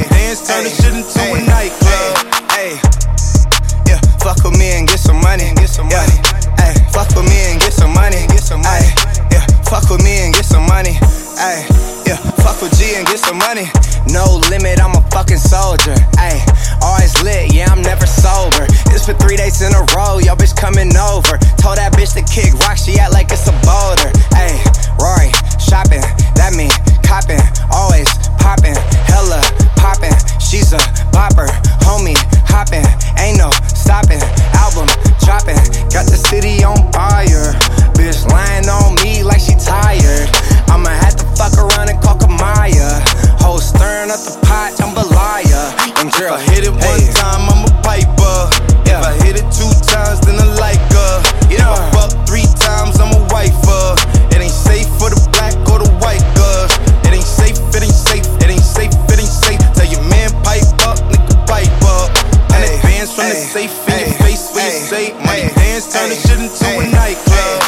dance, turn the shit into a nightclub. Yeah, fuck with me and get some money. Yeah, fuck with me and get some money. Yeah, fuck with me and get some money. Yeah, fuck with G and get some money. No limit, I'm a fucking soldier. Always lit, yeah, I'm never sober. It's for 3 days in a row, yo bitch coming over. Told that bitch to kick rock, she act like it's a boulder. Rory, shopping, that mean copping. Always popping, hella popping. She's a bopper, homie, hopping. Ain't no stopping, album dropping. Got the city on fire. Bitch lying on me like she tired. I'ma have to fuck around and call Kamaya. Ho stirring up the pot, jambalaya. And If I hit it one time, I'm a piper. If I hit it 2 times, then I like her. If I fuck 3 times, I'm a wifer. It ain't safe for the black or the white girls. It ain't safe, it ain't safe, it ain't safe, it ain't safe. Tell your man pipe up, nigga pipe up. And advance from the safe in your face when you say money dance, turn the shit into a nightclub.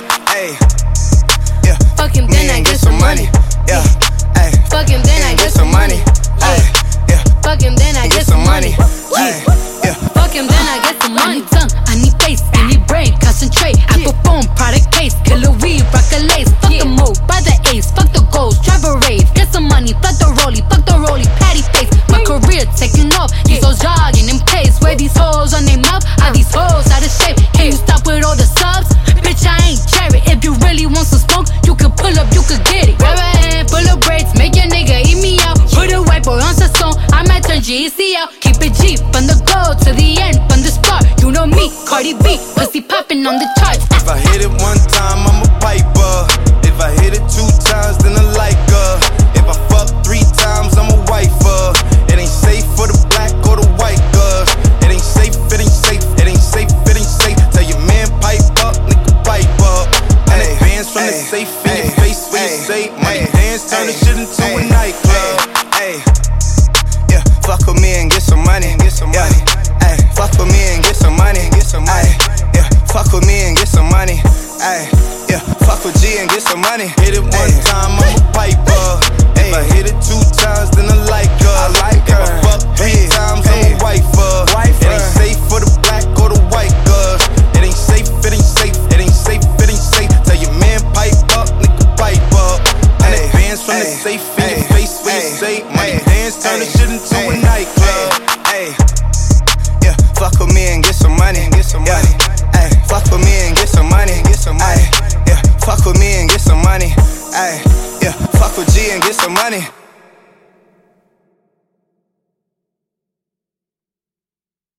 Yeah, Fuck him, then I get some money. Yeah, Fuck him, then I get some money. Yeah, Fuck him, then I get some money. Yeah, Fuck him, then I get some money. I need tongue, I need face, I need brain, concentrate. I perform, product case, killer weed, rock a lace. Fuck the move, buy the ace, fuck the goals, drive a rave. Get some money, fuck the rollie, patty face. My career taking off, these hoes jogging in place. Where these hoes on their mouth, are these hoes out of shape? Can you stop with all the subs? Bitch, I ain't cherry. If you really want some smoke, you can pull up, you can get it. Grab a hand full of braids, make your nigga eat me out. Put a white boy on the song, I might turn GEC out. Keep it G, from the go to the end, from the start. You know me, Cardi B, pussy popping on the charts. If I hit it 1 time, I'm a piper. If I hit it 2 times, then I like her. If I fuck 3 times, I'm a wifer. It ain't safe for the black or the white girls. It ain't safe, it ain't safe, it ain't safe, it ain't safe. Tell your man pipe up, nigga pipe up. And advance from the safe in your face when you say money dance, turn the shit into a nightclub. yeah, fuck with me and get some money. Yeah, fuck with me and get some money. Yeah, fuck with me and get some money. Yeah, fuck with G and get some money. Hit it 1 time, I'm a piper. If I hit it 2 times, then I like her. If I fuck 3 times, I'm a wifer. It ain't safe for the black or the white girls. It ain't safe, it ain't safe, it ain't safe, it ain't safe. Tell your man pipe up, nigga pipe up. And advance from the safe in your face when you say money dance, turn the shit into a nightclub. Yeah, fuck with me and get some money. Yeah, fuck with me and get some money. Yeah, fuck with me and get some money. Yeah, fuck with G and get some money.